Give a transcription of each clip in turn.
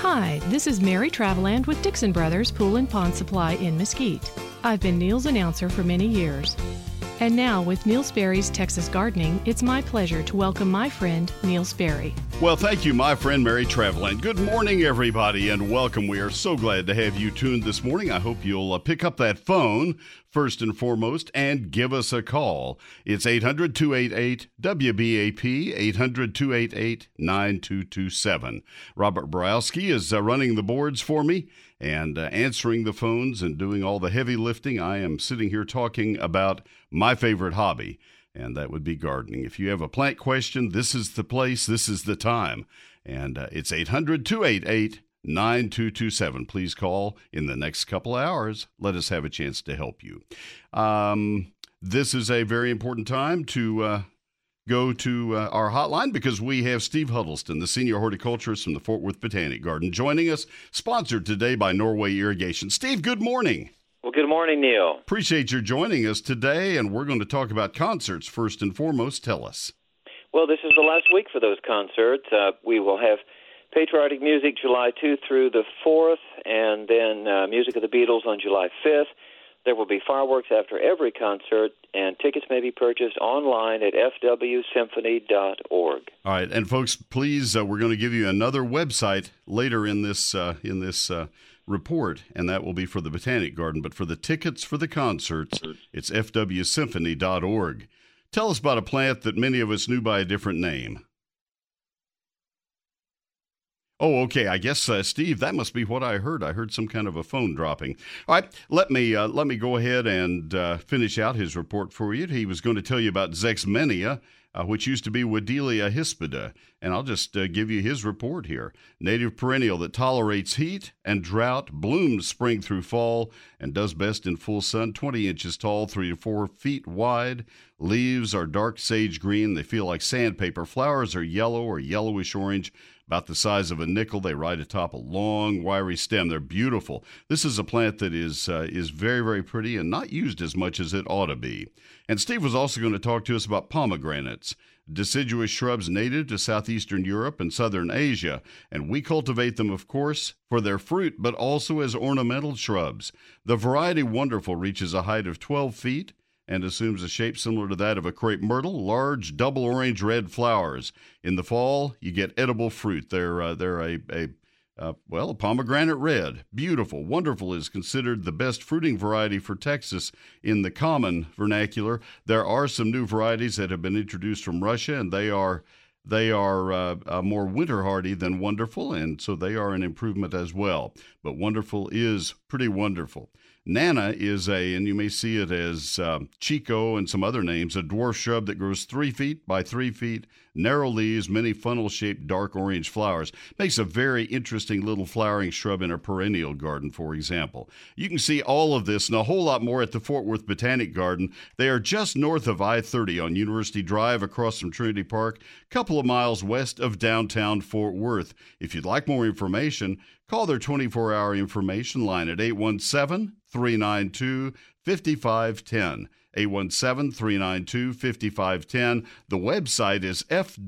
Hi, this is Mary Traveland with Dixon Brothers Pool and Pond Supply in Mesquite. I've been Neil's announcer for many years. And now, with Neil Sperry's Texas Gardening, it's my pleasure to welcome my friend, Neil Sperry. Well, thank you, my friend Mary Traveland. Good morning, everybody, and welcome. We are so glad to have you tuned this morning. I hope you'll pick up that phone, first and foremost, and give us a call. It's 800-288-WBAP, 800-288-9227. Robert Borowski is running the boards for me and answering the phones and doing all the heavy lifting. I am sitting here talking about my favorite hobby, and that would be gardening. If you have a plant question, this is the place, this is the time. And it's 800-288-9227. Please call in the next couple of hours. Let us have a chance to help you. This is a very important time to go to our hotline because we have Steve Huddleston, the senior horticulturist from the Fort Worth Botanic Garden, joining us, sponsored today by Norway Irrigation. Steve, good morning. Well, good morning, Neil. Appreciate your joining us today, and we're going to talk about concerts first and foremost. Tell us. Well, this is the last week for those concerts. We will have Patriotic Music July 2 through the 4th, and then Music of the Beatles on July 5th. There will be fireworks after every concert, and tickets may be purchased online at fwsymphony.org. All right, and folks, please, we're going to give you another website later in this report, and that will be for the Botanic Garden. But for the tickets for the concerts, it's fwsymphony.org. Tell us about a plant that many of us knew by a different name. Oh, okay. I guess, Steve, that must be what I heard. I heard some kind of a phone dropping. All right, let me go ahead and finish out his report for you. He was going to tell you about Zexmenia, which used to be Wedelia hispida, and I'll just give you his report here. Native perennial that tolerates heat and drought, blooms spring through fall, and does best in full sun, 20 inches tall, 3 to 4 feet wide. Leaves are dark sage green. They feel like sandpaper. Flowers are yellow or yellowish orange, about the size of a nickel. They ride atop a long, wiry stem. They're beautiful. This is a plant that is very, very pretty and not used as much as it ought to be. And Steve was also going to talk to us about pomegranates, deciduous shrubs native to southeastern Europe and southern Asia. And we cultivate them, of course, for their fruit, but also as ornamental shrubs. The variety Wonderful reaches a height of 12 feet and assumes a shape similar to that of a crepe myrtle, large double orange-red flowers. In the fall, you get edible fruit. They're a pomegranate red. Beautiful. Wonderful is considered the best fruiting variety for Texas in the common vernacular. There are some new varieties that have been introduced from Russia, and they are more winter hardy than Wonderful, and so they are an improvement as well. But Wonderful is pretty wonderful. Nana is and you may see it as Chico and some other names, a dwarf shrub that grows 3 feet by 3 feet, narrow leaves, many funnel-shaped dark orange flowers. Makes a very interesting little flowering shrub in a perennial garden, for example. You can see all of this and a whole lot more at the Fort Worth Botanic Garden. They are just north of I-30 on University Drive across from Trinity Park, a couple of miles west of downtown Fort Worth. If you'd like more information, call their 24-hour information line at 817-392-5510. 817-392-5510. The website is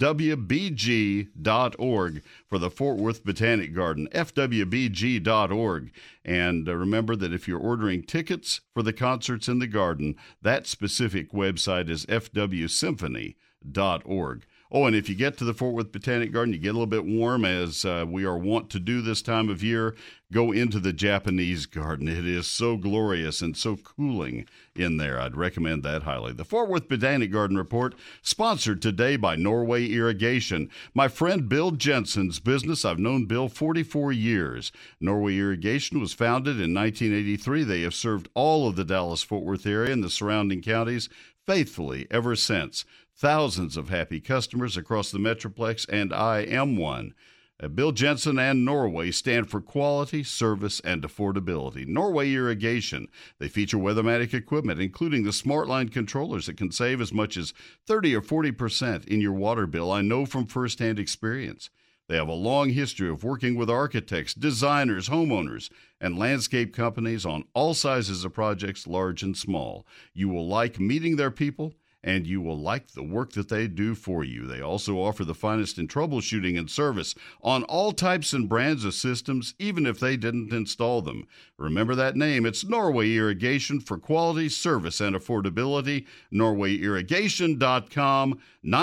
fwbg.org for the Fort Worth Botanic Garden, fwbg.org. And remember that if you're ordering tickets for the concerts in the garden, that specific website is fwsymphony.org. Oh, and if you get to the Fort Worth Botanic Garden, you get a little bit warm, as we are wont to do this time of year, go into the Japanese garden. It is so glorious and so cooling in there. I'd recommend that highly. The Fort Worth Botanic Garden Report, sponsored today by Norway Irrigation. My friend Bill Jensen's business. I've known Bill 44 years. Norway Irrigation was founded in 1983. They have served all of the Dallas-Fort Worth area and the surrounding counties faithfully ever since. Thousands of happy customers across the Metroplex, and I am one. Bill Jensen and Norway stand for quality, service, and affordability. Norway Irrigation. They feature Weathermatic equipment, including the SmartLine controllers that can save as much as 30 or 40% in your water bill. I know from firsthand experience. They have a long history of working with architects, designers, homeowners, and landscape companies on all sizes of projects, large and small. You will like meeting their people and you will like the work that they do for you. They also offer the finest in troubleshooting and service on all types and brands of systems, even if they didn't install them. Remember that name. It's Norway Irrigation for quality, service, and affordability. NorwayIrrigation.com,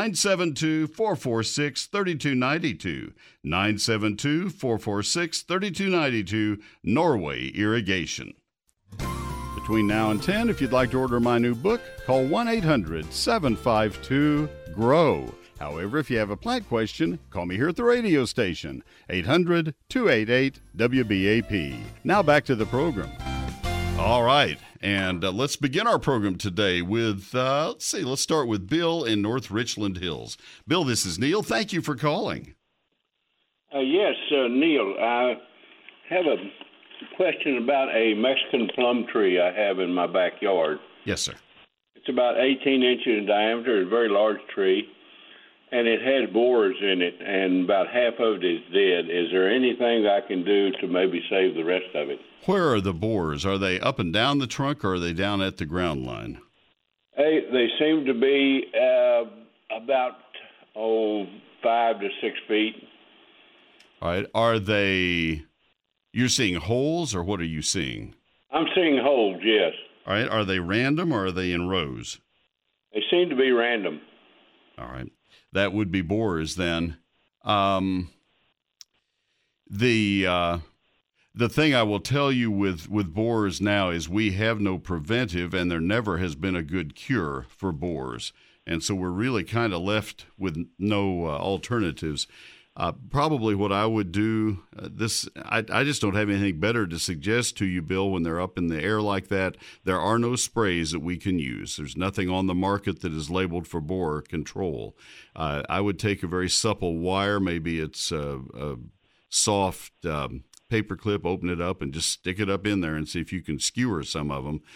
972-446-3292. 972-446-3292, Norway Irrigation. Between now and 10, if you'd like to order my new book, call 1-800-752-GROW. However, if you have a plant question, call me here at the radio station, 800-288-WBAP. Now back to the program. All right, and let's begin our program today with, let's start with Bill in North Richland Hills. Bill, this is Neil. Thank you for calling. Yes, Neil, I have a question about a Mexican plum tree I have in my backyard. Yes, sir. It's about 18 inches in diameter, a very large tree, and it has borers in it, and about half of it is dead. Is there anything I can do to maybe save the rest of it? Where are the borers? Are they up and down the trunk, or are they down at the ground line? They seem to be about 5 to 6 feet. All right. Are they... You're seeing holes, or what are you seeing? I'm seeing holes, yes. All right. Are they random, or are they in rows? They seem to be random. All right. That would be borers then. The thing I will tell you with borers now is we have no preventive, and there never has been a good cure for borers. And so we're really kind of left with no alternatives. Probably what I would do, I just don't have anything better to suggest to you, Bill, when they're up in the air like that. There are no sprays that we can use. There's nothing on the market that is labeled for borer control. I would take a very supple wire, maybe it's a soft paper clip, open it up and just stick it up in there and see if you can skewer some of them.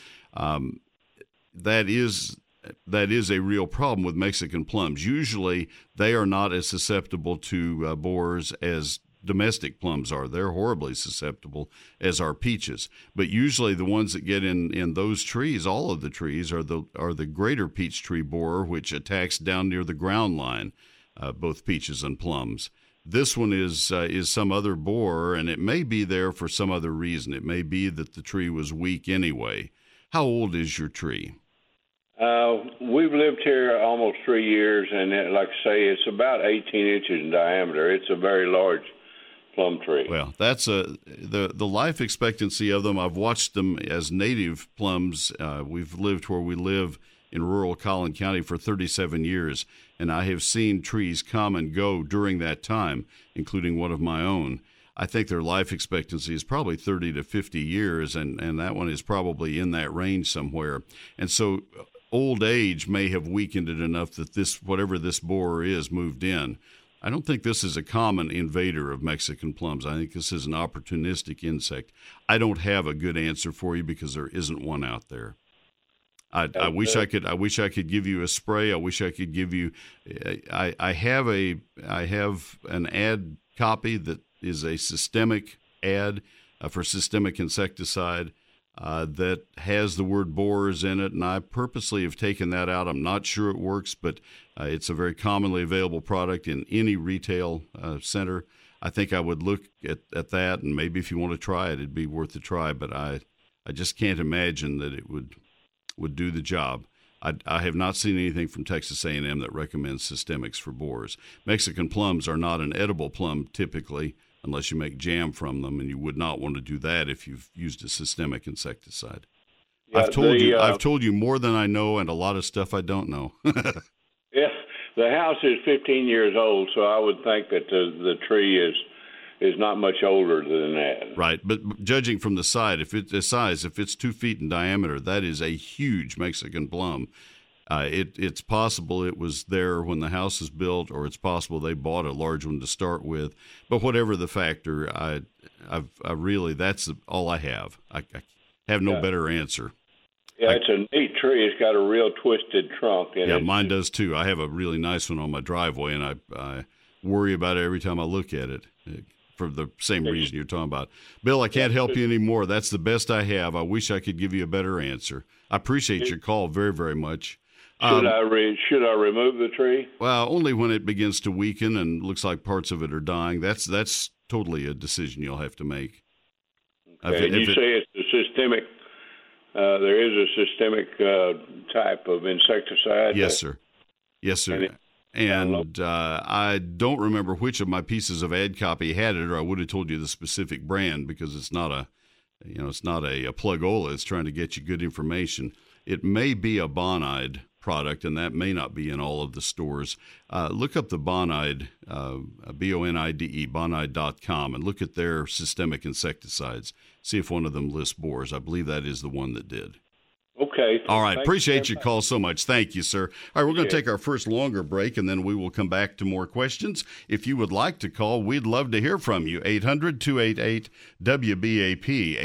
That is a real problem with Mexican plums. Usually, they are not as susceptible to borers as domestic plums are. They're horribly susceptible, as are peaches. But usually, the ones that get in those trees, all of the trees, are the greater peach tree borer, which attacks down near the ground line, both peaches and plums. This one is some other borer, and it may be there for some other reason. It may be that the tree was weak anyway. How old is your tree? We've lived here almost 3 years, and like I say, it's about 18 inches in diameter. It's a very large plum tree. Well, that's the life expectancy of them. I've watched them as native plums. We've lived where we live in rural Collin County for 37 years, and I have seen trees come and go during that time, including one of my own. I think their life expectancy is probably 30 to 50 years, and that one is probably in that range somewhere. And so old age may have weakened it enough that whatever this borer is, moved in. I don't think this is a common invader of Mexican plums. I think this is an opportunistic insect. I don't have a good answer for you because there isn't one out there. I wish I could give you a spray. I wish I could give you. I have an ad copy that is a systemic ad for systemic insecticide. That has the word borers in it, and I purposely have taken that out. I'm not sure it works, but it's a very commonly available product in any retail center. I think I would look at that, and maybe if you want to try it, it'd be worth a try, but I just can't imagine that it would do the job. I have not seen anything from Texas A&M that recommends systemics for borers. Mexican plums are not an edible plum typically, unless you make jam from them, and you would not want to do that if you've used a systemic insecticide. Yeah, I've told you more than I know, and a lot of stuff I don't know. Yeah, the house is 15 years old, so I would think that the tree is not much older than that. Right, but judging from the size, if it's 2 feet in diameter, that is a huge Mexican plum. It's possible it was there when the house was built, or it's possible they bought a large one to start with. But whatever the factor, I really, that's all I have. I have no better answer. Yeah, it's a neat tree. It's got a real twisted trunk. Yeah, mine does too. I have a really nice one on my driveway, and I worry about it every time I look at it. For the same reason you're talking about. Bill, I can't help you anymore. That's the best I have. I wish I could give you a better answer. I appreciate your call very, very much. Should I remove the tree? Well, only when it begins to weaken and looks like parts of it are dying. That's totally a decision you'll have to make. Okay. And you say it's a systemic. There is a systemic type of insecticide. Yes, sir. Yes, sir. And I don't remember which of my pieces of ad copy had it, or I would have told you the specific brand, because it's not a plug-ola. It's trying to get you good information. It may be a Bonide product, and that may not be in all of the stores. Look up the Bonide, Bonide, Bonide.com, and look at their systemic insecticides. See if one of them lists borers. I believe that is the one that did. Okay. All right. Appreciate your call so much. Thank you, sir. All right, we're going to take our first longer break, and then we will come back to more questions. If you would like to call, we'd love to hear from you. 800-288-WBAP,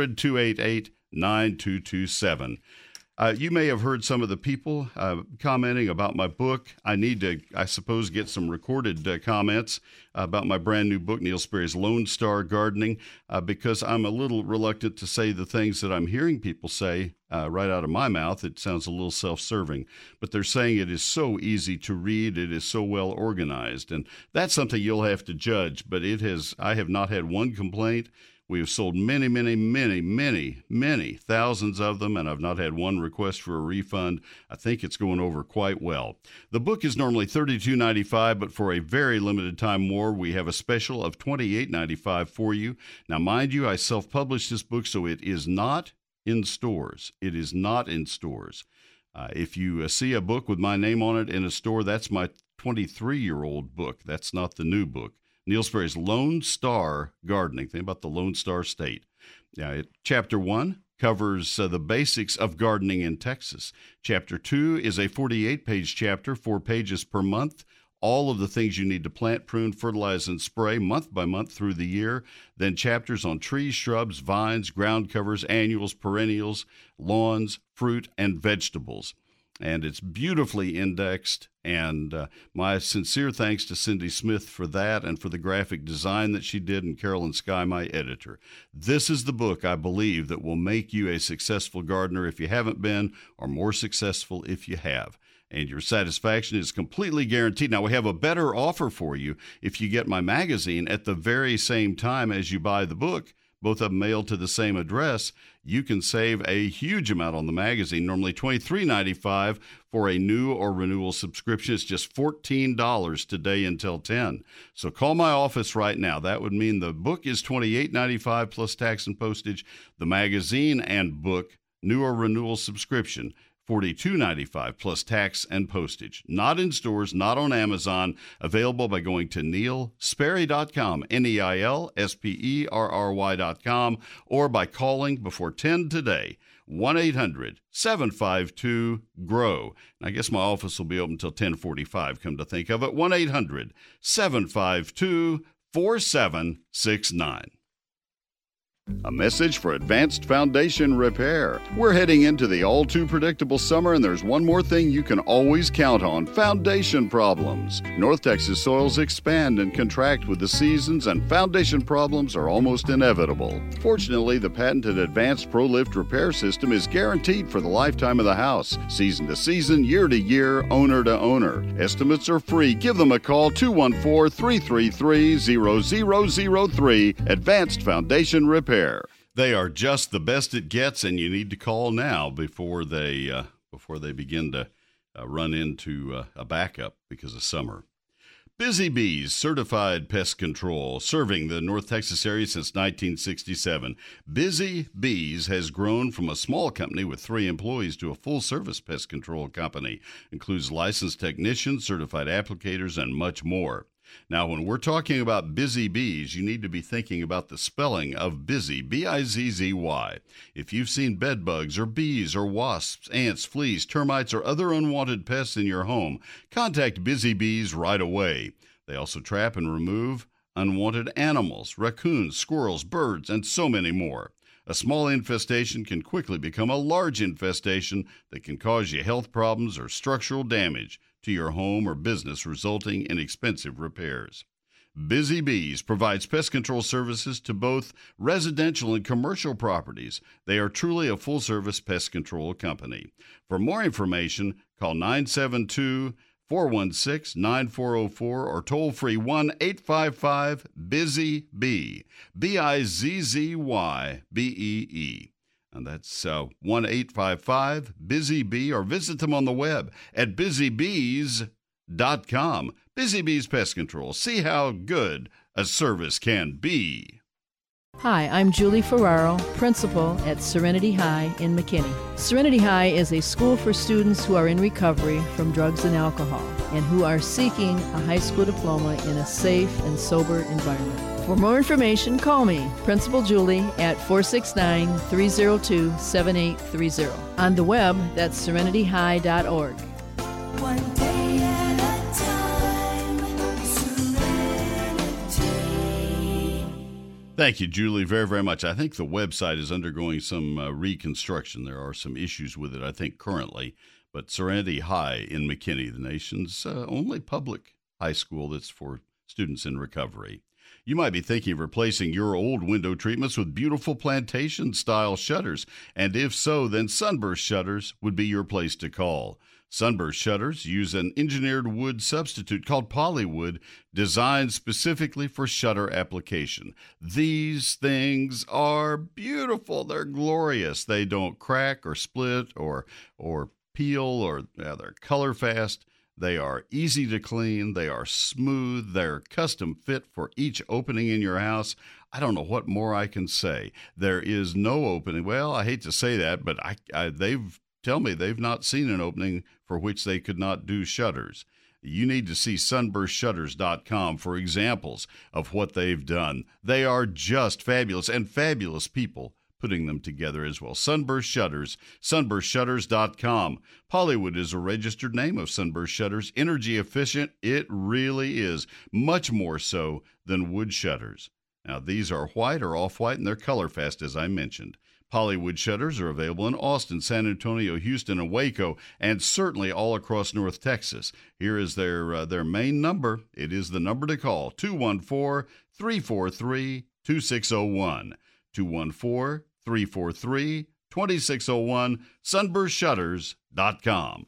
800-288-9227. You may have heard some of the people commenting about my book. I need to, I suppose, get some recorded comments about my brand new book, Neil Sperry's Lone Star Gardening, because I'm a little reluctant to say the things that I'm hearing people say right out of my mouth. It sounds a little self-serving, but they're saying it is so easy to read. It is so well organized, and that's something you'll have to judge. But I have not had one complaint. We have sold many, many, many, many, many thousands of them, and I've not had one request for a refund. I think it's going over quite well. The book is normally $32.95, but for a very limited time more, we have a special of $28.95 for you. Now, mind you, I self-published this book, so it is not in stores. It is not in stores. If you see a book with my name on it in a store, that's my 23-year-old book. That's not the new book. Neil Sperry's Lone Star Gardening. Think about the Lone Star State. Chapter 1 covers the basics of gardening in Texas. Chapter 2 is a 48-page chapter, 4 pages per month. All of the things you need to plant, prune, fertilize, and spray month by month through the year. Then chapters on trees, shrubs, vines, ground covers, annuals, perennials, lawns, fruit, and vegetables. And it's beautifully indexed, and my sincere thanks to Cindy Smith for that and for the graphic design that she did, and Carolyn Sky, my editor. This is the book, I believe, that will make you a successful gardener if you haven't been, or more successful if you have. And your satisfaction is completely guaranteed. Now, we have a better offer for you if you get my magazine at the very same time as you buy the book. Both of them mailed to the same address. You can save a huge amount on the magazine, normally $23.95 for a new or renewal subscription. It's just $14 today until 10. So call my office right now. That would mean the book is $28.95 plus tax and postage. The magazine and book, new or renewal subscription, $42.95 plus tax and postage. Not in stores, not on Amazon. Available by going to neilsperry.com, NEILSPERRY.com, or by calling before 10 today, 1-800-752-GROW. I guess my office will be open until 10:45, come to think of it. 1-800-752-4769. A message for Advanced Foundation Repair. We're heading into the all-too-predictable summer, and there's one more thing you can always count on: foundation problems. North Texas soils expand and contract with the seasons, and foundation problems are almost inevitable. Fortunately, the patented Advanced ProLift repair system is guaranteed for the lifetime of the house, season to season, year to year, owner to owner. Estimates are free. Give them a call, 214-333-0003, Advanced Foundation Repair. They are just the best it gets, and you need to call now before they begin to run into a backup because of summer. Busy Bees Certified Pest Control, serving the North Texas area since 1967. Busy Bees has grown from a small company with 3 employees to a full-service pest control company. Includes licensed technicians, certified applicators, and much more. Now, when we're talking about Busy Bees, you need to be thinking about the spelling of busy, B-I-Z-Z-Y. If you've seen bed bugs or bees or wasps, ants, fleas, termites, or other unwanted pests in your home, contact Busy Bees right away. They also trap and remove unwanted animals, raccoons, squirrels, birds, and so many more. A small infestation can quickly become a large infestation that can cause you health problems or structural damage to your home or business, resulting in expensive repairs. Busy Bees provides pest control services to both residential and commercial properties. They are truly a full-service pest control company. For more information, call 972-416-9404 or toll-free 1-855-BUSY-BEE, BIZZYBEE. And that's 1-855-BUSY-BEE, or visit them on the web at busybees.com. Busy Bees Pest Control. See how good a service can be. Hi, I'm Julie Ferraro, principal at Serenity High in McKinney. Serenity High is a school for students who are in recovery from drugs and alcohol and who are seeking a high school diploma in a safe and sober environment. For more information, call me, Principal Julie, at 469-302-7830. On the web, that's serenityhigh.org. One day at a time, Serenity. Thank you, Julie, very, very much. I think the website is undergoing some reconstruction. There are some issues with it, I think, currently. But Serenity High in McKinney, the nation's only public high school that's for students in recovery. You might be thinking of replacing your old window treatments with beautiful plantation-style shutters. And if so, then Sunburst Shutters would be your place to call. Sunburst Shutters use an engineered wood substitute called polywood, designed specifically for shutter application. These things are beautiful. They're glorious. They don't crack or split or peel, or they're color fast. They are easy to clean. They are smooth. They're custom fit for each opening in your house. I don't know what more I can say. There is no opening. Well, I hate to say that, but they've tell me they've not seen an opening for which they could not do shutters. You need to see sunburstshutters.com for examples of what they've done. They are just fabulous, and fabulous people putting them together as well. Sunburst Shutters, sunburstshutters.com. Polywood is a registered name of Sunburst Shutters. Energy efficient, it really is. Much more so than wood shutters. Now, these are white or off-white, and they're color fast, as I mentioned. Polywood shutters are available in Austin, San Antonio, Houston, and Waco, and certainly all across North Texas. Here is their main number. It is the number to call, 214-343-2601. 214-343-2601, sunburstshutters.com.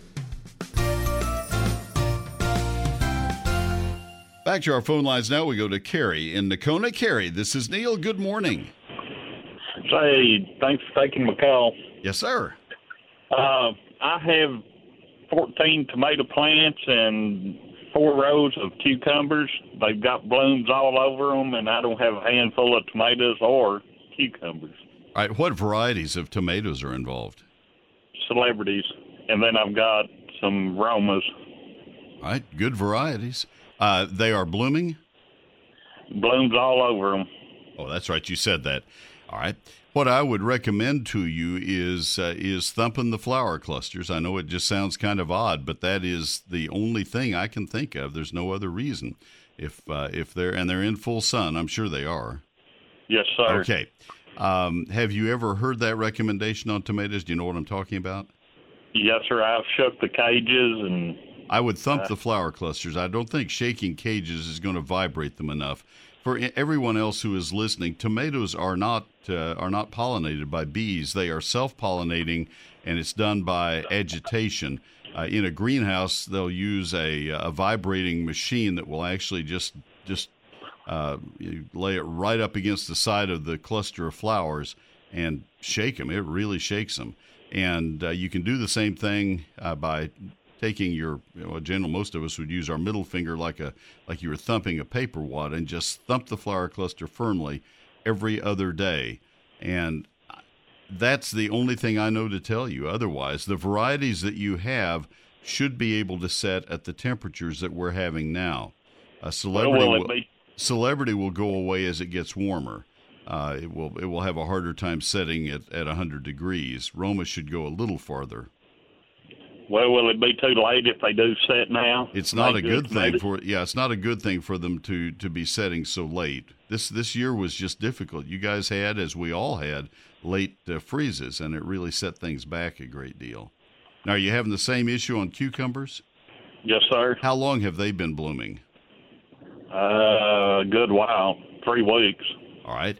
Back to our phone lines now. We go to Carrie in Nocona. Carrie, this is Neil. Good morning. Say, thanks for taking my call. Yes, sir. I have 14 tomato plants and 4 rows of cucumbers. They've got blooms all over them, and I don't have a handful of tomatoes or cucumbers. All right, what varieties of tomatoes are involved? Celebrities. And then I've got some Romas. All right, good varieties. They are blooming? Blooms all over them. Oh, that's right. You said that. All right. What I would recommend to you is thumping the flower clusters. I know it just sounds kind of odd, but that is the only thing I can think of. There's no other reason. If they're in full sun, I'm sure they are. Yes, sir. Okay. Have you ever heard that recommendation on tomatoes? Do you know what I'm talking about? Yes, sir. I've shook the cages and. I would thump the flower clusters. I don't think shaking cages is going to vibrate them enough. For everyone else who is listening, tomatoes are not pollinated by bees. They are self-pollinating, and it's done by agitation. In a greenhouse, they'll use a vibrating machine that will actually just lay it right up against the side of the cluster of flowers and shake them. It really shakes them. And you can do the same thing by taking most of us would use our middle finger like you were thumping a paper wad, and just thump the flower cluster firmly every other day. And that's the only thing I know to tell you. Otherwise, the varieties that you have should be able to set at the temperatures that we're having now. Celebrity will go away as it gets warmer. It will have a harder time setting at 100 degrees. Roma should go a little farther. Well, will it be too late if they do set now? It's not a good thing it's not a good thing for them to be setting so late. This year was just difficult. You guys had, as we all had, late freezes, and it really set things back a great deal. Now, are you having the same issue on cucumbers? Yes, sir. How long have they been blooming? A good while, 3 weeks. All right.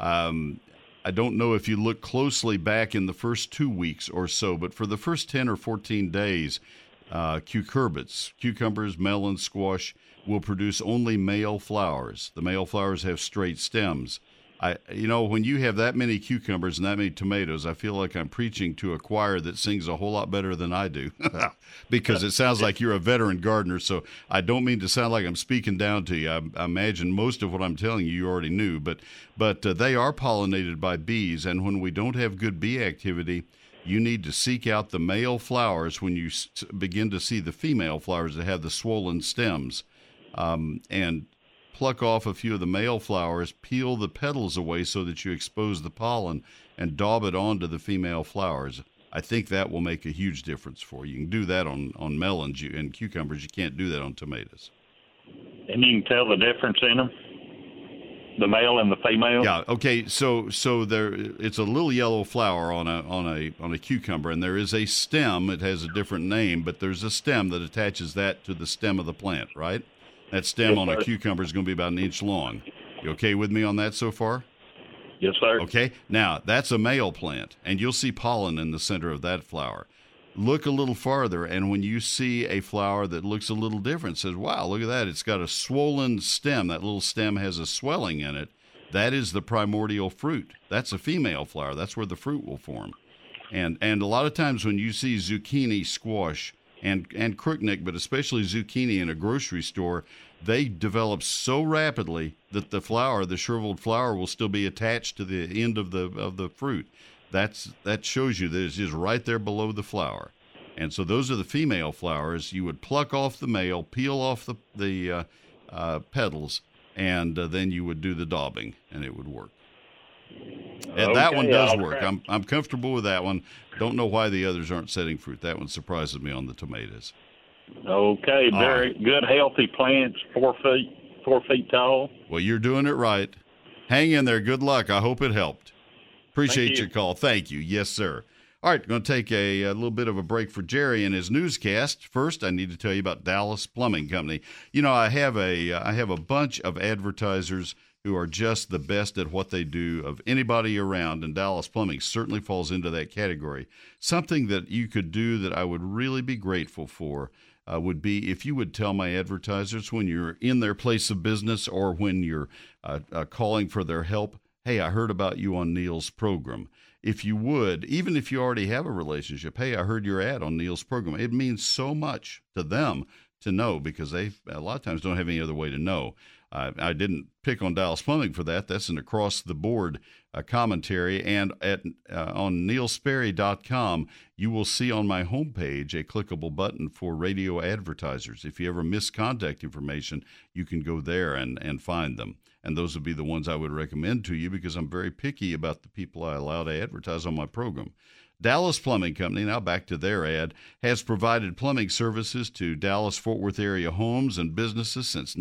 I don't know if you look closely back in the first 2 weeks or so, but for the first 10 or 14 days, cucumbers, melons, squash will produce only male flowers. The male flowers have straight stems. When you have that many cucumbers and that many tomatoes, I feel like I'm preaching to a choir that sings a whole lot better than I do because it sounds like you're a veteran gardener. So I don't mean to sound like I'm speaking down to you. I imagine most of what I'm telling you already knew, but they are pollinated by bees. And when we don't have good bee activity, you need to seek out the male flowers when you begin to see the female flowers that have the swollen stems, and pluck off a few of the male flowers, peel the petals away so that you expose the pollen, and daub it onto the female flowers. I think that will make a huge difference for you. You can do that on melons and cucumbers. You can't do that on tomatoes. And you can tell the difference in them, the male and the female. Yeah. Okay. So there, it's a little yellow flower on a cucumber, and there is a stem. It has a different name, but there's a stem that attaches that to the stem of the plant, right? That stem on a cucumber is going to be about an inch long. You okay with me on that so far? Yes, sir. Okay. Now, that's a male plant, and you'll see pollen in the center of that flower. Look a little farther, and when you see a flower that looks a little different, says, wow, look at that. It's got a swollen stem. That little stem has a swelling in it. That is the primordial fruit. That's a female flower. That's where the fruit will form. And a lot of times when you see zucchini, squash, and crookneck, but especially zucchini in a grocery store, they develop so rapidly that the shriveled flower will still be attached to the end of the fruit. That shows you that it's just right there below the flower. And so those are the female flowers. You would pluck off the male, peel off the petals, and then you would do the daubing, and it would work. And that one does work. I'm comfortable with that one. Don't know why the others aren't setting fruit. That one surprises me on the tomatoes. Okay, very good, healthy plants, 4 feet tall. Well, you're doing it right. Hang in there. Good luck. I hope it helped. Appreciate your call. Thank you. Yes, sir. All right, going to take a little bit of a break for Jerry in his newscast. First, I need to tell you about Dallas Plumbing Company. I have a bunch of advertisers who are just the best at what they do of anybody around, and Dallas Plumbing certainly falls into that category. Something that you could do that I would really be grateful for would be if you would tell my advertisers when you're in their place of business or when you're calling for their help, hey, I heard about you on Neil's program. If you would, even if you already have a relationship, hey, I heard your ad on Neil's program. It means so much to them to know because they a lot of times don't have any other way to know. I didn't pick on Dallas Plumbing for that. That's an across-the-board commentary. And on neilsperry.com, you will see on my homepage a clickable button for radio advertisers. If you ever miss contact information, you can go there and find them. And those would be the ones I would recommend to you because I'm very picky about the people I allow to advertise on my program. Dallas Plumbing Company, now back to their ad, has provided plumbing services to Dallas-Fort Worth area homes and businesses since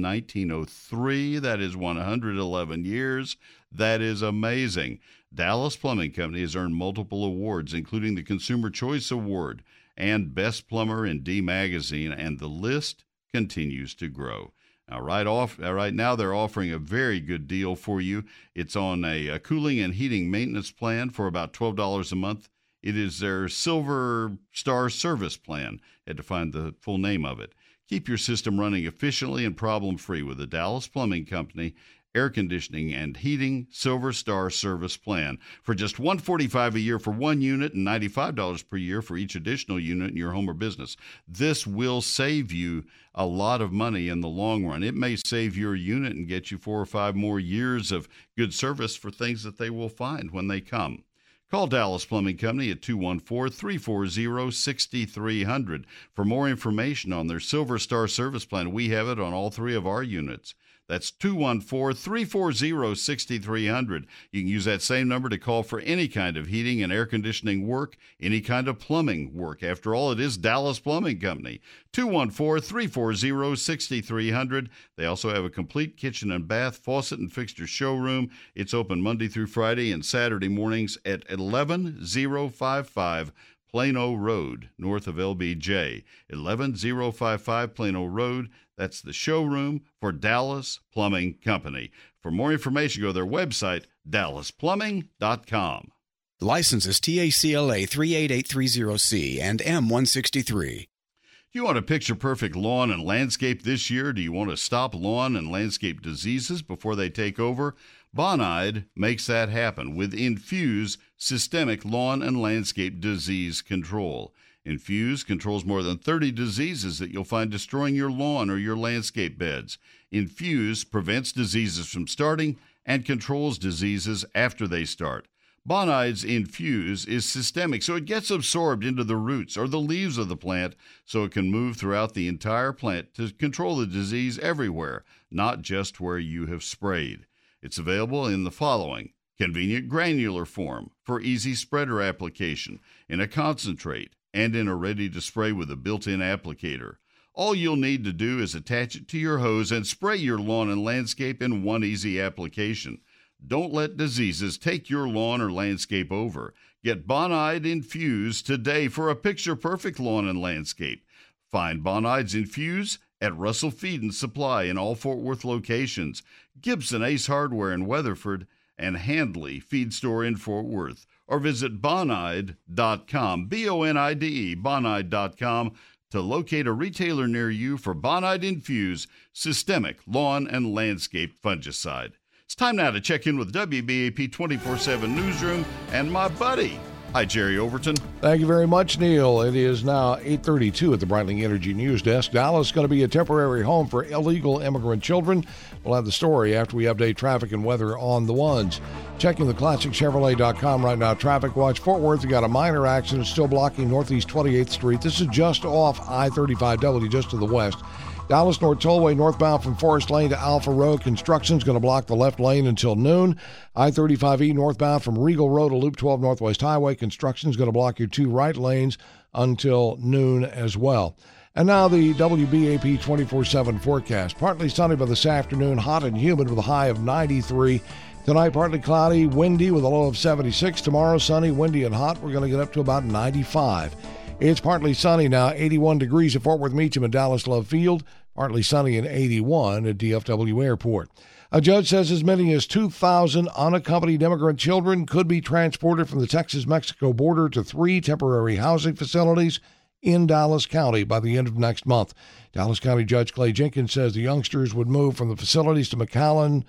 1903. That is 111 years. That is amazing. Dallas Plumbing Company has earned multiple awards, including the Consumer Choice Award and Best Plumber in D Magazine, and the list continues to grow. Now, right now, they're offering a very good deal for you. It's on a cooling and heating maintenance plan for about $12 a month. It is their Silver Star Service Plan. Had to find the full name of it. Keep your system running efficiently and problem-free with the Dallas Plumbing Company Air Conditioning and Heating Silver Star Service Plan. For just $145 a year for one unit and $95 per year for each additional unit in your home or business. This will save you a lot of money in the long run. It may save your unit and get you 4 or 5 more years of good service for things that they will find when they come. Call Dallas Plumbing Company at 214-340-6300 for more information on their Silver Star Service Plan. We have it on all 3 of our units. That's 214-340-6300. You can use that same number to call for any kind of heating and air conditioning work, any kind of plumbing work. After all, it is Dallas Plumbing Company. 214-340-6300. They also have a complete kitchen and bath, faucet and fixture showroom. It's open Monday through Friday and Saturday mornings at 11055 Plano Road, north of LBJ, 11055 Plano Road. That's the showroom for Dallas Plumbing Company. For more information, go to their website, dallasplumbing.com. The license is TACLA 38830C and M163. Do you want a picture-perfect lawn and landscape this year? Do you want to stop lawn and landscape diseases before they take over? Bonide makes that happen with Infuse Systemic Lawn and Landscape Disease Control. Infuse controls more than 30 diseases that you'll find destroying your lawn or your landscape beds. Infuse prevents diseases from starting and controls diseases after they start. Bonide's Infuse is systemic, so it gets absorbed into the roots or the leaves of the plant so it can move throughout the entire plant to control the disease everywhere, not just where you have sprayed. It's available in the following: convenient granular form for easy spreader application, in a concentrate, and in a ready-to-spray with a built-in applicator. All you'll need to do is attach it to your hose and spray your lawn and landscape in one easy application. Don't let diseases take your lawn or landscape over. Get Bonide Infuse today for a picture-perfect lawn and landscape. Find Bonide's Infuse at Russell Feed and Supply in all Fort Worth locations, Gibson Ace Hardware in Weatherford, and Handley Feed Store in Fort Worth. Or visit Bonide.com, Bonide, Bonide.com, to locate a retailer near you for Bonide Infuse Systemic Lawn and Landscape Fungicide. It's time now to check in with WBAP 24/7 Newsroom and my buddy. Hi, Jerry Overton. Thank you very much, Neil. It is now 8:32 at the Breitling Energy News Desk. Dallas is going to be a temporary home for illegal immigrant children. We'll have the story after we update traffic and weather on the ones. Checking the ClassicChevrolet.com right now. Traffic watch. Fort Worth, you got a minor accident still blocking Northeast 28th Street. This is just off I-35W, just to the west. Dallas North Tollway northbound from Forest Lane to Alpha Road. Construction's going to block the left lane until noon. I-35E northbound from Regal Road to Loop 12 Northwest Highway. Construction's going to block your two right lanes until noon as well. And now the WBAP 24/7 forecast. Partly sunny by this afternoon, hot and humid with a high of 93. Tonight, partly cloudy, windy with a low of 76. Tomorrow, sunny, windy, and hot. We're going to get up to about 95. It's partly sunny now, 81 degrees at Fort Worth Meacham and Dallas Love Field. Partly sunny and 81 at DFW Airport. A judge says as many as 2,000 unaccompanied immigrant children could be transported from the Texas-Mexico border to 3 temporary housing facilities in Dallas County by the end of next month. Dallas County Judge Clay Jenkins says the youngsters would move from the facilities to McAllen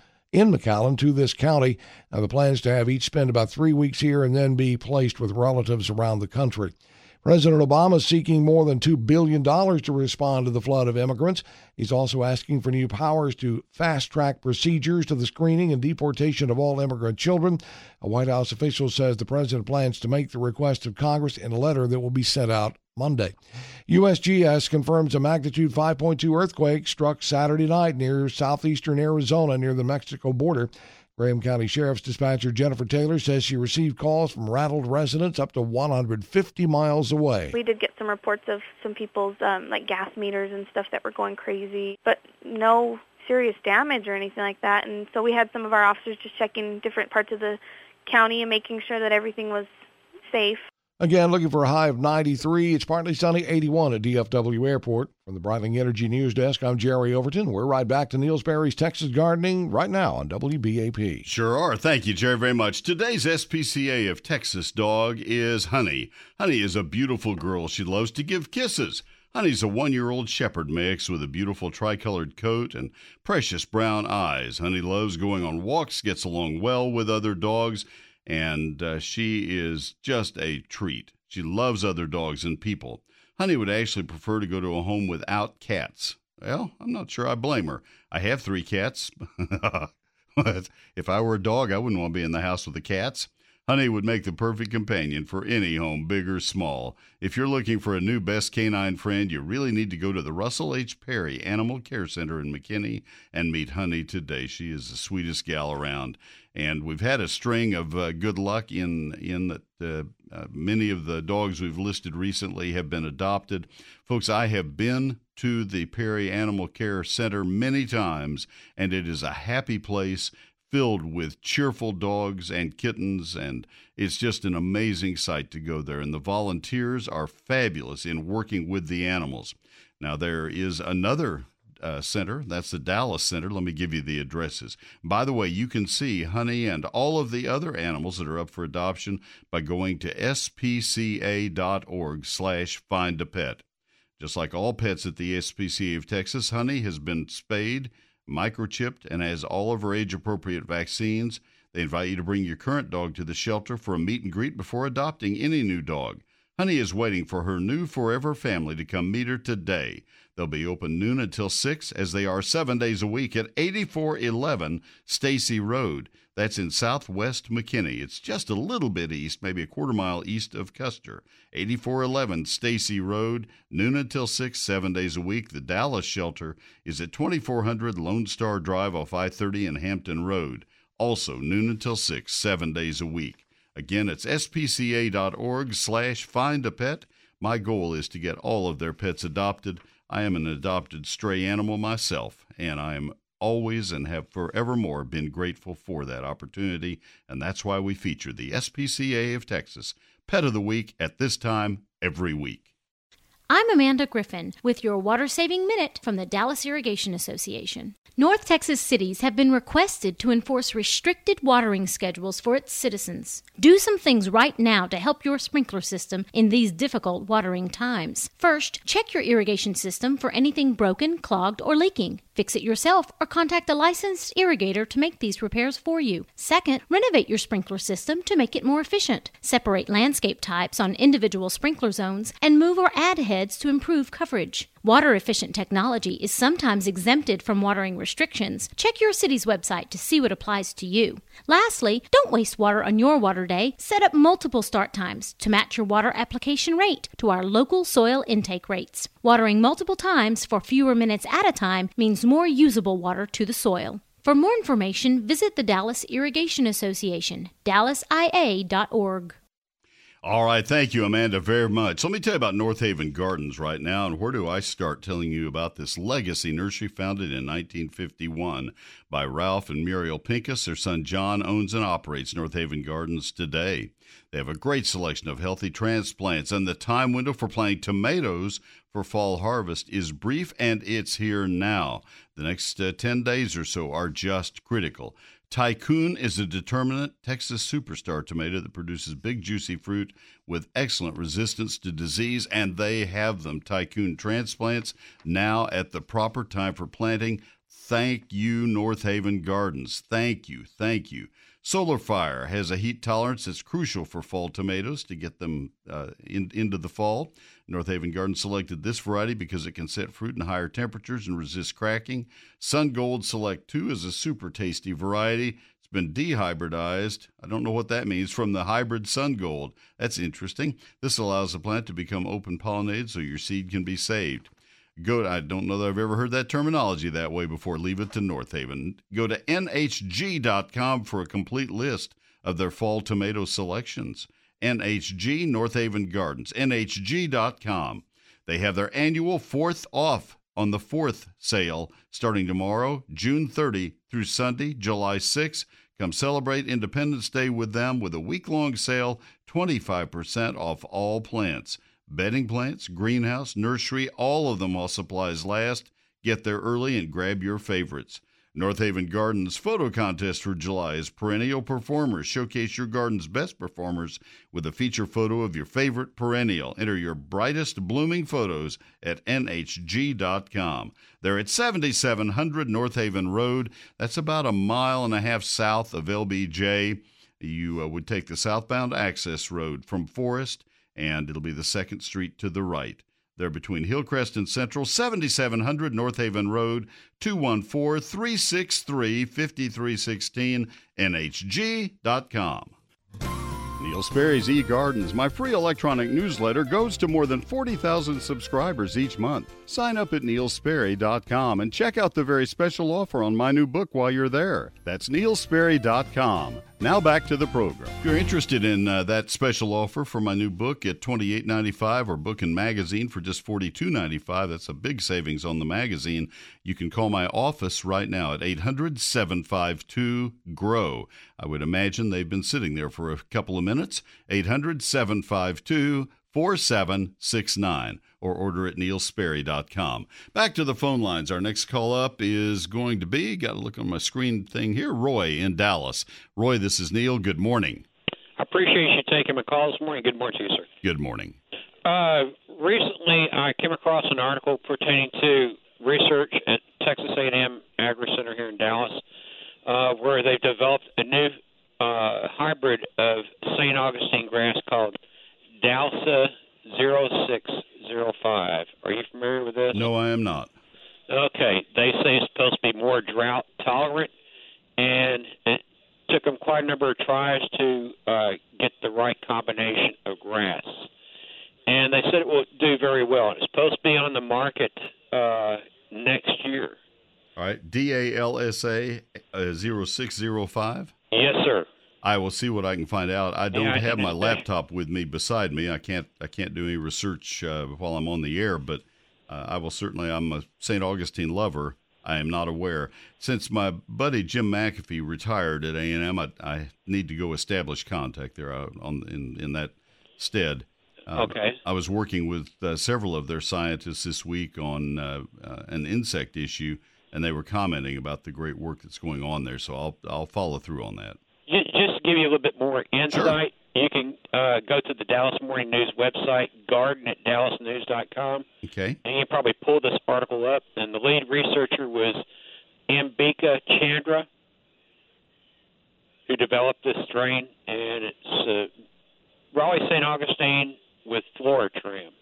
to this county. Now, the plan is to have each spend about 3 weeks here and then be placed with relatives around the country. President Obama is seeking more than $2 billion to respond to the flood of immigrants. He's also asking for new powers to fast-track procedures to the screening and deportation of all immigrant children. A White House official says the president plans to make the request of Congress in a letter that will be sent out Monday. USGS confirms a magnitude 5.2 earthquake struck Saturday night near southeastern Arizona near the Mexico border. Graham County Sheriff's Dispatcher Jennifer Taylor says she received calls from rattled residents up to 150 miles away. We did get some reports of some people's like gas meters and stuff that were going crazy, but no serious damage or anything like that. And so we had some of our officers just checking different parts of the county and making sure that everything was safe. Again, looking for a high of 93. It's partly sunny, 81 at DFW Airport. From the Breitling Energy News Desk, I'm Jerry Overton. We're right back to Neil Sperry's Texas Gardening right now on WBAP. Sure are. Thank you, Jerry, very much. Today's SPCA of Texas dog is Honey. Honey is a beautiful girl. She loves to give kisses. Honey's a 1-year-old shepherd mix with a beautiful tricolored coat and precious brown eyes. Honey loves going on walks, gets along well with other dogs, and she is just a treat. She loves other dogs and people. Honey would actually prefer to go to a home without cats. Well, I'm not sure I blame her. I have 3 cats. If I were a dog, I wouldn't want to be in the house with the cats. Honey would make the perfect companion for any home, big or small. If you're looking for a new best canine friend, you really need to go to the Russell H. Perry Animal Care Center in McKinney and meet Honey today. She is the sweetest gal around. And we've had a string of good luck in that many of the dogs we've listed recently have been adopted. Folks, I have been to the Perry Animal Care Center many times, and it is a happy place, filled with cheerful dogs and kittens, and it's just an amazing sight to go there. And the volunteers are fabulous in working with the animals. Now, there is another center. That's the Dallas Center. Let me give you the addresses. By the way, you can see Honey and all of the other animals that are up for adoption by going to spca.org/findapet. Just like all pets at the SPCA of Texas, Honey has been spayed, microchipped, and has all of her age-appropriate vaccines. They invite you to bring your current dog to the shelter for a meet and greet before adopting any new dog. Honey is waiting for her new forever family to come meet her today. They'll be open noon until 6, as they are 7 days a week at 8411 Stacy Road. That's in southwest McKinney. It's just a little bit east, maybe a quarter mile east of Custer. 8411 Stacy Road, noon until 6, 7 days a week. The Dallas shelter is at 2400 Lone Star Drive off I-30 and Hampton Road. Also, noon until 6, 7 days a week. Again, it's spca.org/findapet. My goal is to get all of their pets adopted. I am an adopted stray animal myself, and I am always and have forevermore been grateful for that opportunity, and that's why we feature the SPCA of Texas Pet of the Week at this time every week. I'm Amanda Griffin with your Water Saving Minute from the Dallas Irrigation Association. North Texas cities have been requested to enforce restricted watering schedules for its citizens. Do some things right now to help your sprinkler system in these difficult watering times. First, check your irrigation system for anything broken, clogged, or leaking. Fix it yourself or contact a licensed irrigator to make these repairs for you. Second, renovate your sprinkler system to make it more efficient. Separate landscape types on individual sprinkler zones and move or add heads to improve coverage. Water-efficient technology is sometimes exempted from watering restrictions. Check your city's website to see what applies to you. Lastly, don't waste water on your water day. Set up multiple start times to match your water application rate to our local soil intake rates. Watering multiple times for fewer minutes at a time means more usable water to the soil. For more information, visit the Dallas Irrigation Association, dallasia.org. All right, thank you, Amanda, very much. Let me tell you about North Haven Gardens right now, and where do I start telling you about this legacy nursery founded in 1951 by Ralph and Muriel Pincus. Their son John owns and operates North Haven Gardens today. They have a great selection of healthy transplants, and the time window for planting tomatoes for fall harvest is brief, and it's here now. The next 10 days or so are just critical. Tycoon is a determinate Texas superstar tomato that produces big, juicy fruit with excellent resistance to disease, and they have them. Tycoon transplants now at the proper time for planting. Thank you, North Haven Gardens. Thank you. Thank you. Solar Fire has a heat tolerance that's crucial for fall tomatoes to get them into the fall. North Haven Garden selected this variety because it can set fruit in higher temperatures and resist cracking. Sun Gold Select 2 is a super tasty variety. It's been dehybridized. I don't know what that means, from the hybrid Sun Gold. That's interesting. This allows the plant to become open pollinated so your seed can be saved. I don't know that I've ever heard that terminology that way before. Leave it to North Haven. Go to nhg.com for a complete list of their fall tomato selections. NHG, North Haven Gardens, nhg.com. They have their annual 4th off on the 4th sale starting tomorrow, June 30 through Sunday, July 6. Come celebrate Independence Day with them with a week-long sale, 25% off all plants. Bedding plants, greenhouse, nursery, all of them while supplies last. Get there early and grab your favorites. North Haven Gardens photo contest for July is Perennial Performers. Showcase your garden's best performers with a feature photo of your favorite perennial. Enter your brightest blooming photos at nhg.com. They're at 7700 North Haven Road. That's about a mile and a half south of LBJ. You would take the southbound access road from Forest, and it'll be the 2nd Street to the right. They're between Hillcrest and Central, 7700 North Haven Road, 214-363-5316, nhg.com. Neil Sperry's eGardens, my free electronic newsletter, goes to more than 40,000 subscribers each month. Sign up at neilsperry.com and check out the very special offer on my new book while you're there. That's neilsperry.com. Now back to the program. If you're interested in that special offer for my new book at $28.95 or book and magazine for just $42.95, that's a big savings on the magazine. You can call my office right now at 800-752-GROW. I would imagine they've been sitting there for a couple of minutes. 800-752-4769 or order at neilsperry.com. Back to the phone lines. Our next call up is going to be, got to look on my screen thing here, Roy in Dallas. Roy, this is Neil. Good morning. I appreciate you taking my call this morning. Good morning to you, sir. Good morning. Recently, I came across an article pertaining to research at Texas A&M Agri Center here in Dallas, where they've developed a new hybrid of St. Augustine grass called Dalsa 0605. Are you familiar with this? No, I am not. Okay. They say it's supposed to be more drought tolerant, and it took them quite a number of tries to get the right combination of grass. And they said it will do very well. It's supposed to be on the market next year. All right. DALSA 0605? Yes, sir. I will see what I can find out. I don't have my laptop with me beside me. I can't do any research while I'm on the air, but I will certainly. I'm a St. Augustine lover. I am not aware. Since my buddy Jim McAfee retired at A&M, I need to go establish contact there in that stead. Okay. I was working with several of their scientists this week on an insect issue, and they were commenting about the great work that's going on there. So I'll follow through on that. Just to give you a little bit more insight, you can go to the Dallas Morning News website, garden@dallasnews.com. Okay. And you can probably pull this article up. And the lead researcher was Ambika Chandra, who developed this strain. And it's Raleigh St. Augustine with Floratam.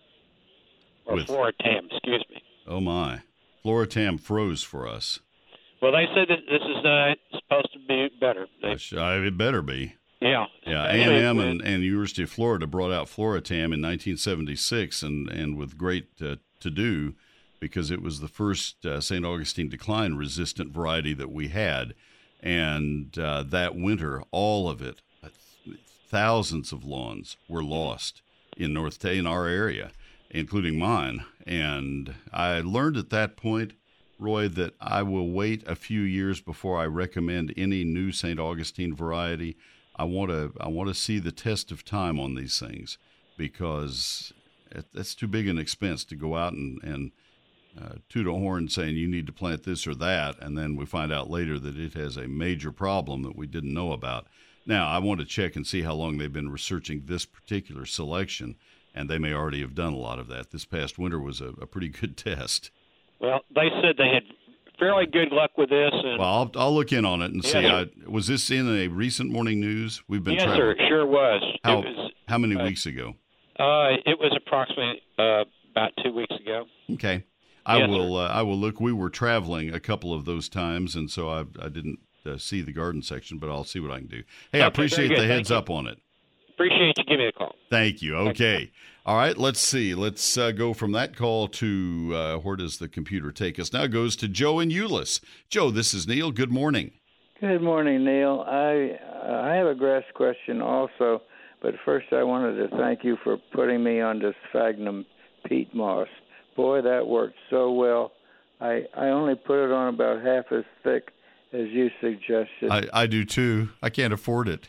Floratam, excuse me. Oh, my. Floratam froze for us. Well, they said that this is supposed to be better. It better be. Yeah. Yeah, A&M and University of Florida brought out Floratam in 1976 and with great to-do because it was the first St. Augustine decline-resistant variety that we had. And that winter, all of it, thousands of lawns were lost in our area, including mine. And I learned at that point, Roy, that I will wait a few years before I recommend any new St. Augustine variety. I want to see the test of time on these things because that's too big an expense to go out and toot a horn saying you need to plant this or that, and then we find out later that it has a major problem that we didn't know about. Now, I want to check and see how long they've been researching this particular selection, and they may already have done a lot of that. This past winter was a pretty good test. Well, they said they had fairly good luck with this. And well, I'll look in on it and see. Was this in a recent morning news? We've been. Yes, traveling. sir. It sure was. How many weeks ago? It was approximately about 2 weeks ago. Okay, I will look. We were traveling a couple of those times, and so I didn't see the garden section, but I'll see what I can do. Hey, okay, I appreciate the heads up on it. Appreciate you giving me a call. Thank you. Okay. All right, let's see. Let's go from that call to where does the computer take us? Now it goes to Joe and Euless. Joe, this is Neil. Good morning. Good morning, Neil. I have a grass question also, but first I wanted to thank you for putting me on this sphagnum peat moss. Boy, that worked so well. I only put it on about half as thick as you suggested. I do too. I can't afford it.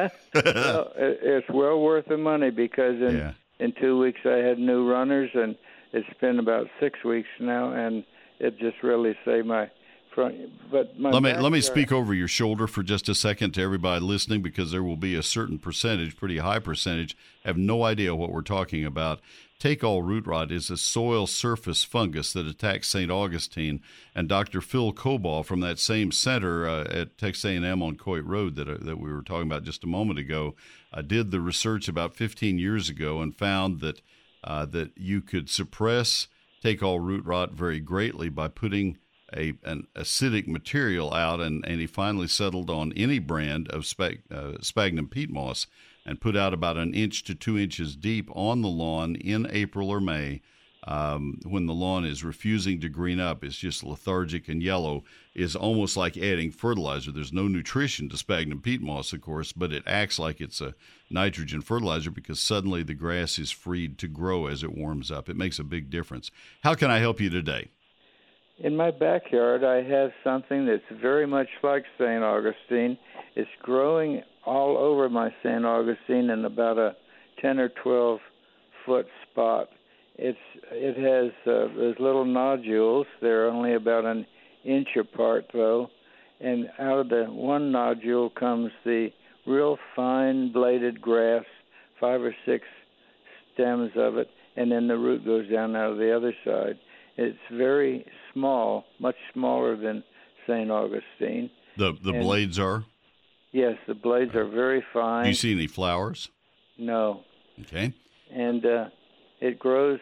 Well, it's well worth the money because in 2 weeks I had new runners, and it's been about 6 weeks now, and it just really saved my front. But let me speak over your shoulder for just a second to everybody listening, because there will be a certain percentage, pretty high percentage, have no idea what we're talking about. Take-all root rot is a soil surface fungus that attacks St. Augustine, and Dr. Phil Coball from that same center at Texas A&M on Coit Road that we were talking about just a moment ago did the research about 15 years ago and found that you could suppress take-all root rot very greatly by putting an acidic material out, and he finally settled on any brand of sphagnum peat moss and put out about 1 inch to 2 inches deep on the lawn in April or May. When the lawn is refusing to green up, it's just lethargic and yellow, is almost like adding fertilizer. There's no nutrition to sphagnum peat moss, of course, but it acts like it's a nitrogen fertilizer because suddenly the grass is freed to grow as it warms up. It makes a big difference. How can I help you today? In my backyard, I have something that's very much like St. Augustine. It's growing all over my St. Augustine in about a 10 or 12 foot spot. It has those little nodules. They're only about 1 inch apart, though. And out of the one nodule comes the real fine bladed grass, 5 or 6 stems of it, and then the root goes down out of the other side. It's very small, much smaller than St. Augustine. The blades are? Yes, the blades are very fine. Do you see any flowers? No. Okay. And it grows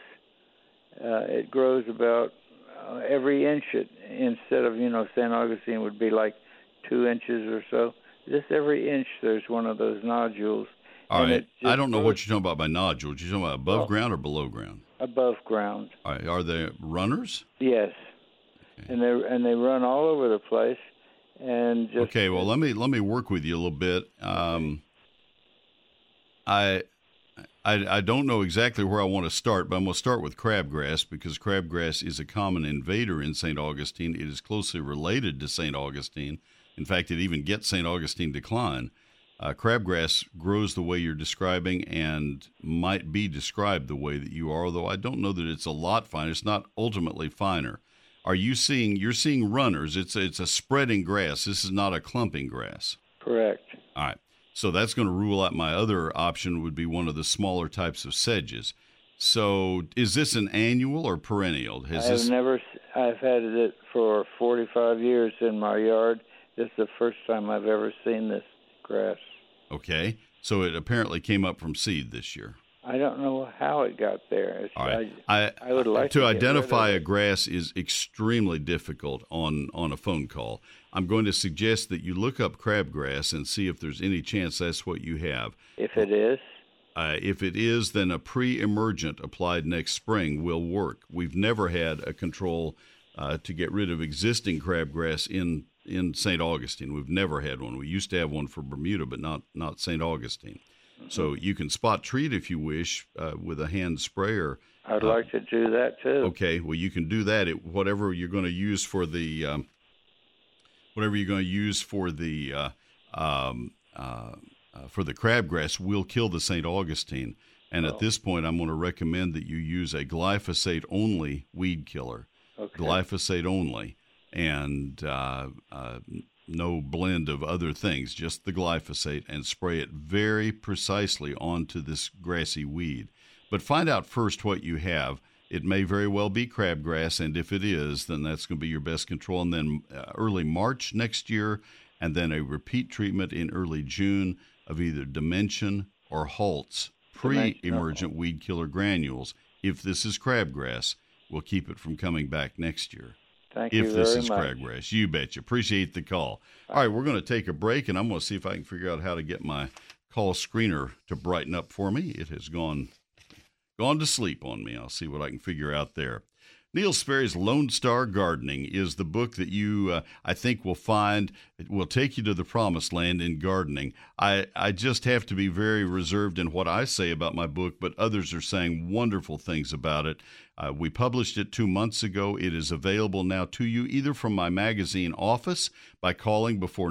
about every inch. Instead of, St. Augustine would be like 2 inches or so. Just every inch there's one of those nodules. All right. I don't know what you're talking about by nodules. You're talking about above ground or below ground? Above ground. All right. Are they runners? Yes. Okay. And they run all over the place. And just okay. Well, let me work with you a little bit. I don't know exactly where I want to start, but I'm going to start with crabgrass because crabgrass is a common invader in St. Augustine. It is closely related to St. Augustine. In fact, it even gets St. Augustine decline. Crabgrass grows the way you're describing and might be described the way that you are, although I don't know that it's a lot finer. It's not ultimately finer. You're seeing runners. It's a spreading grass. This is not a clumping grass. Correct. All right. So that's going to rule out my other option would be one of the smaller types of sedges. So is this an annual or perennial? I've had it for 45 years in my yard. This is the first time I've ever seen this grass. Okay. So it apparently came up from seed this year. I don't know how it got there. All right. I would like to identify a grass is extremely difficult on a phone call. I'm going to suggest that you look up crabgrass and see if there's any chance that's what you have. If it is? If it is, then a pre-emergent applied next spring will work. We've never had a control to get rid of existing crabgrass in St. Augustine. We've never had one. We used to have one for Bermuda, but not St. Augustine. Mm-hmm. So you can spot treat if you wish with a hand sprayer. I'd like to do that too. Okay, well you can do that. Whatever you're going to use for the crabgrass will kill the St. Augustine. And at this point, I'm going to recommend that you use a glyphosate only weed killer. Okay. Glyphosate only, and no blend of other things, just the glyphosate, and spray it very precisely onto this grassy weed. But find out first what you have. It may very well be crabgrass, and if it is, then that's going to be your best control. And then early March next year, and then a repeat treatment in early June of either Dimension or Halt's pre-emergent weed killer granules. If this is crabgrass, we'll keep it from coming back next year. Thank you very much. If this is crabgrass, you betcha. Appreciate the call. All right, we're going to take a break, and I'm going to see if I can figure out how to get my call screener to brighten up for me. It has gone to sleep on me. I'll see what I can figure out there. Neil Sperry's Lone Star Gardening is the book that you, I think, will find it will take you to the promised land in gardening. I just have to be very reserved in what I say about my book, but others are saying wonderful things about it. We published it 2 months ago. It is available now to you either from my magazine office by calling before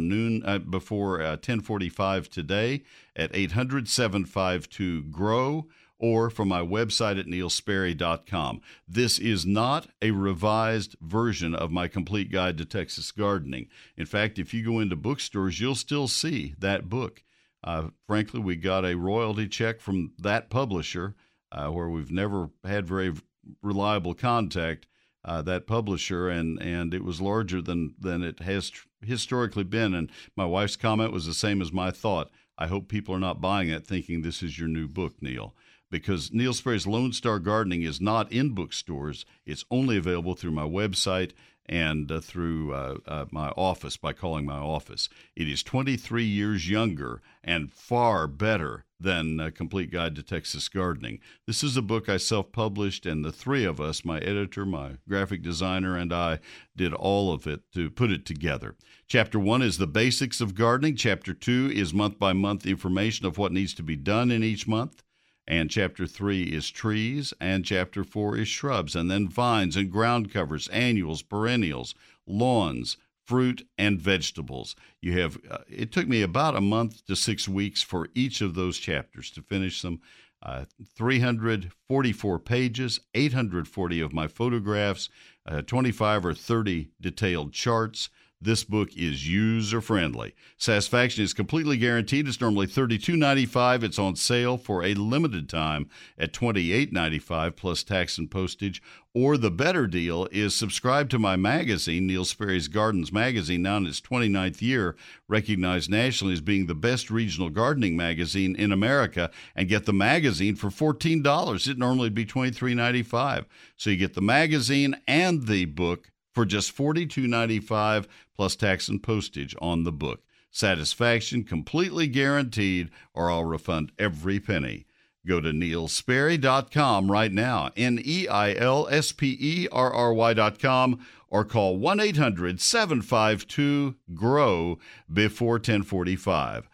10:45 today at 800-752-GROW, or from my website at neilsperry.com. This is not a revised version of my complete guide to Texas gardening. In fact, if you go into bookstores, you'll still see that book. Frankly, we got a royalty check from that publisher where we've never had very reliable contact, that publisher, and it was larger than it has historically been. And my wife's comment was the same as my thought. I hope people are not buying it thinking this is your new book, Neil. Because Neil Sperry's Lone Star Gardening is not in bookstores. It's only available through my website, and through my office by calling my office. It is 23 years younger and far better than Complete Guide to Texas Gardening. This is a book I self-published, and the three of us, my editor, my graphic designer, and I, did all of it to put it together. Chapter 1 is the basics of gardening. Chapter 2 is month-by-month information of what needs to be done in each month. And Chapter 3 is trees, and Chapter 4 is shrubs, and then vines and ground covers, annuals, perennials, lawns, fruit, and vegetables. You have it took me about a month to 6 weeks for each of those chapters to finish them. 344 pages, 840 of my photographs, 25 or 30 detailed charts. This book is user-friendly. Satisfaction is completely guaranteed. It's normally $32.95. It's on sale for a limited time at $28.95 plus tax and postage. Or the better deal is subscribe to my magazine, Neil Sperry's Gardens Magazine, now in its 29th year, recognized nationally as being the best regional gardening magazine in America, and get the magazine for $14. It'd normally be $23.95. So you get the magazine and the book for just $42.95 plus tax and postage on the book. Satisfaction completely guaranteed, or I'll refund every penny. Go to neilsperry.com right now, neilsperry.com, or call 1-800-752-GROW before 1045.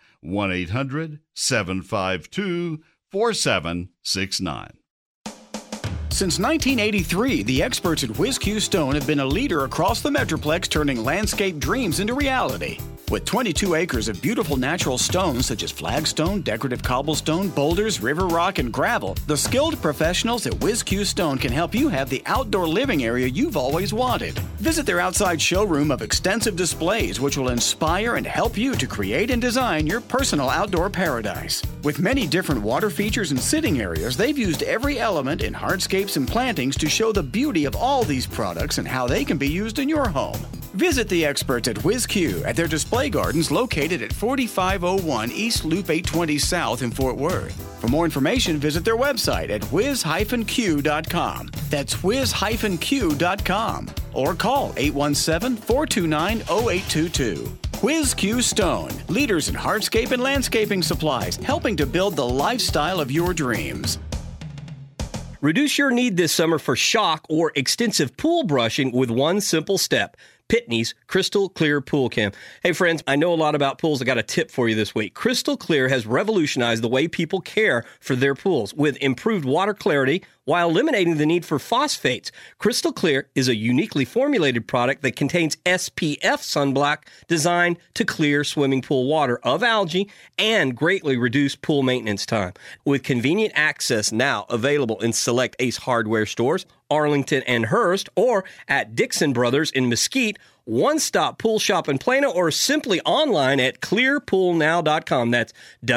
1-800-752-4769. Since 1983, the experts at WhizQ Stone have been a leader across the Metroplex, turning landscape dreams into reality. With 22 acres of beautiful natural stones such as flagstone, decorative cobblestone, boulders, river rock, and gravel, the skilled professionals at WhizQ Stone can help you have the outdoor living area you've always wanted. Visit their outside showroom of extensive displays which will inspire and help you to create and design your personal outdoor paradise. With many different water features and sitting areas, they've used every element in hardscapes and plantings to show the beauty of all these products and how they can be used in your home. Visit the experts at WhizQ at their display gardens located at 4501 East Loop 820 South in Fort Worth. For more information, visit their website at whiz-q.com. That's whiz-q.com. Or call 817-429-0822. WhizQ Stone, leaders in hardscape and landscaping supplies, helping to build the lifestyle of your dreams. Reduce your need this summer for shock or extensive pool brushing with one simple step. Pitney's Crystal Clear Pool Cam. Hey friends, I know a lot about pools. I got a tip for you this week. Crystal Clear has revolutionized the way people care for their pools with improved water clarity while eliminating the need for phosphates. Crystal Clear is a uniquely formulated product that contains SPF sunblock designed to clear swimming pool water of algae and greatly reduce pool maintenance time. With convenient access now available in select Ace Hardware stores, Arlington and Hearst, or at Dixon Brothers in Mesquite, one-stop pool shop in Plano, or simply online at clearpoolnow.com. That's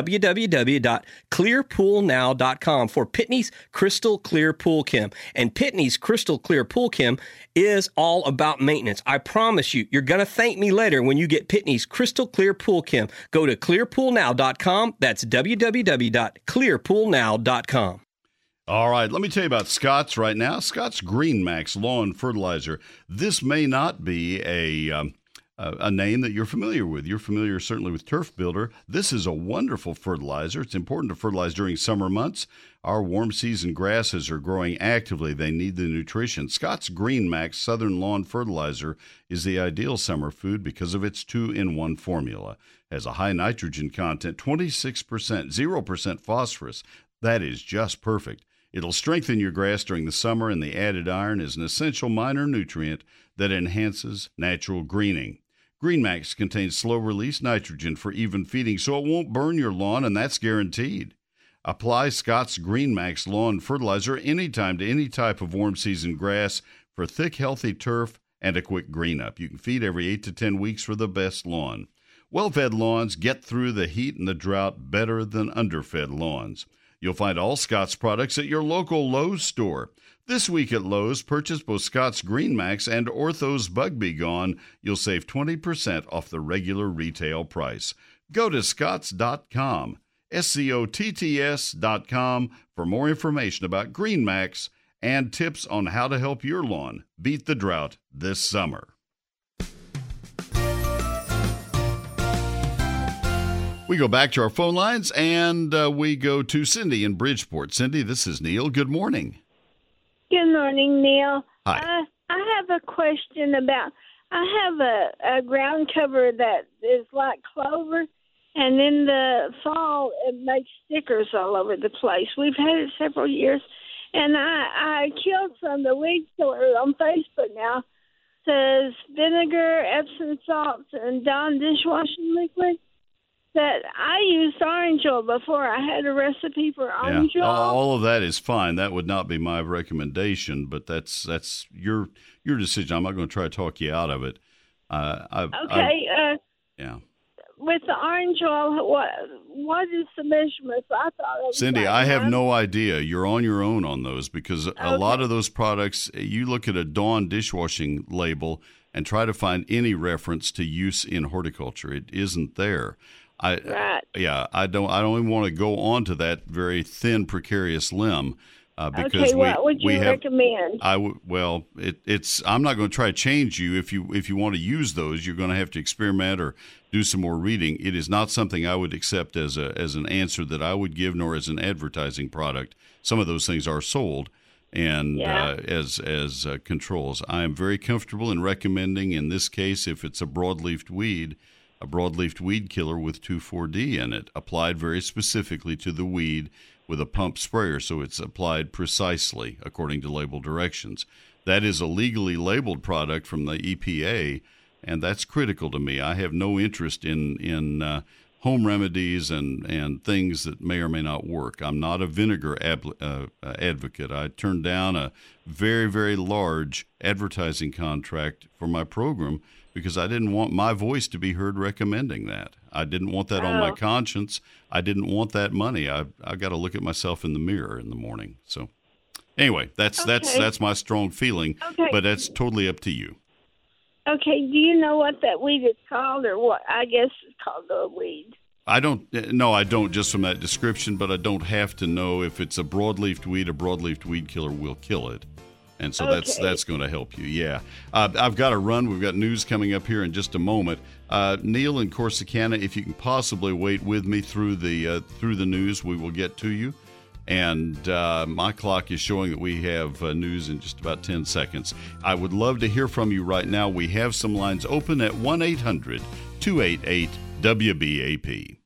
www.clearpoolnow.com for Pitney's Crystal Clear Pool Chem. And Pitney's Crystal Clear Pool Chem is all about maintenance. I promise you, you're going to thank me later when you get Pitney's Crystal Clear Pool Chem. Go to clearpoolnow.com. That's www.clearpoolnow.com. All right, let me tell you about Scott's right now. Scott's Green Max Lawn Fertilizer. This may not be a name that you're familiar with. You're familiar certainly with Turf Builder. This is a wonderful fertilizer. It's important to fertilize during summer months. Our warm season grasses are growing actively. They need the nutrition. Scott's Green Max Southern Lawn Fertilizer is the ideal summer food because of its 2-in-1 formula. It has a high nitrogen content, 26%, 0% phosphorus. That is just perfect. It'll strengthen your grass during the summer, and the added iron is an essential minor nutrient that enhances natural greening. GreenMax contains slow-release nitrogen for even feeding, so it won't burn your lawn, and that's guaranteed. Apply Scott's GreenMax Lawn Fertilizer anytime to any type of warm-season grass for thick, healthy turf and a quick green-up. You can feed every 8 to 10 weeks for the best lawn. Well-fed lawns get through the heat and the drought better than underfed lawns. You'll find all Scott's products at your local Lowe's store. This week at Lowe's, purchase both Scott's Green Max and Ortho's Bug Be Gone. You'll save 20% off the regular retail price. Go to scotts.com, SCOTTS.com, for more information about Green Max and tips on how to help your lawn beat the drought this summer. We go back to our phone lines, and we go to Cindy in Bridgeport. Cindy, this is Neil. Good morning. Good morning, Neil. Hi. I have a question about, I have a ground cover that is like clover, and in the fall it makes stickers all over the place. We've had it several years, and I killed some. The weed killer on Facebook now says vinegar, Epsom salts, and Dawn dishwashing liquid. That I used orange oil before. I had a recipe for orange oil. All of that is fine. That would not be my recommendation, but that's your decision. I'm not going to try to talk you out of it. Yeah. With the orange oil, what is the measurements? I thought it was Cindy, like I have no idea. You're on your own on those because Okay. a lot of those products, you look at a Dawn dishwashing label and try to find any reference to use in horticulture. It isn't there. Right. Yeah, I don't even want to go on to that very thin, precarious limb because Okay, what would you recommend? It's. I'm not going to try to change you. If you want to use those, you're going to have to experiment or do some more reading. It is not something I would accept as an answer that I would give, nor as an advertising product. Some of those things are sold. And as controls, I am very comfortable in recommending, in this case, if it's a broadleaf weed killer with 2,4-D in it, applied very specifically to the weed with a pump sprayer, so it's applied precisely according to label directions. That is a legally labeled product from the EPA, and that's critical to me. I have no interest in home remedies and things that may or may not work. I'm not a vinegar advocate. I turned down a very, very large advertising contract for my program because I didn't want my voice to be heard recommending that. I didn't want that on my conscience. I didn't want that money. I got to look at myself in the mirror in the morning. So anyway, that's my strong feeling, but that's totally up to you. Okay, do you know what that weed is called, or what? I guess it's called a weed. I don't just from that description, but I don't have to know if it's a broadleaf weed. A broadleaf weed killer will kill it. And so that's going to help you. Yeah. I've got to run. We've got news coming up here in just a moment. Neil in Corsicana, if you can possibly wait with me through the news, we will get to you. And my clock is showing that we have news in just about 10 seconds. I would love to hear from you right now. We have some lines open at 1-800-288-WBAP.